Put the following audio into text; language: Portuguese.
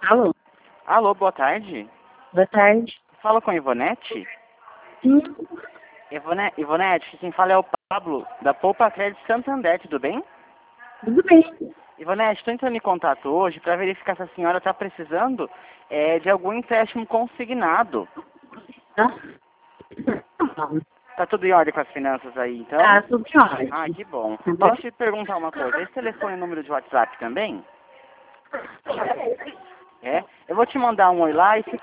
Alô, Alô, boa tarde. boa tarde. Fala com a Ivonete? Sim, Ivonete, quem fala é o Pablo, da Poupa Crédito Santander, tudo bem? tudo bem. Ivonete, estou entrando em contato hoje para verificar se a senhora está precisando de algum empréstimo consignado. Tá? Tá tudo em ordem com as finanças aí, então? Tá, tudo em ordem. Ah, que bom. Tá bom? Deixa eu te perguntar uma coisa. Esse telefone é número de WhatsApp também? É? Eu vou te mandar um oi lá e se